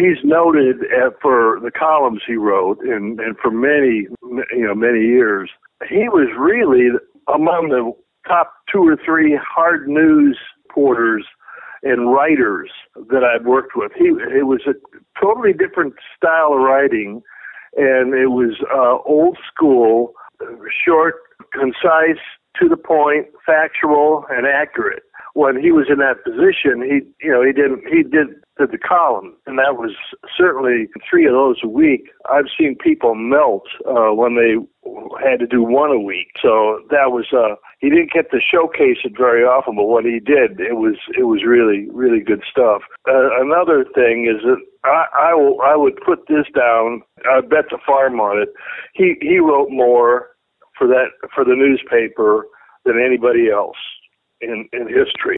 he's noted for the columns he wrote, and for many years. He was really among the top 2 or 3 hard news reporters and writers that I've worked with. It was a totally different style of writing, and it was old school, short, concise, to the point, factual, and accurate. When he was in that position, he did the column, and that was certainly 3 of those a week. I've seen people melt when they had to do 1 a week. So that was he didn't get to showcase it very often, but when he did, it was really, really good stuff. Another thing is that I would put this down. I bet the farm on it. He wrote more for the newspaper than anybody else in history.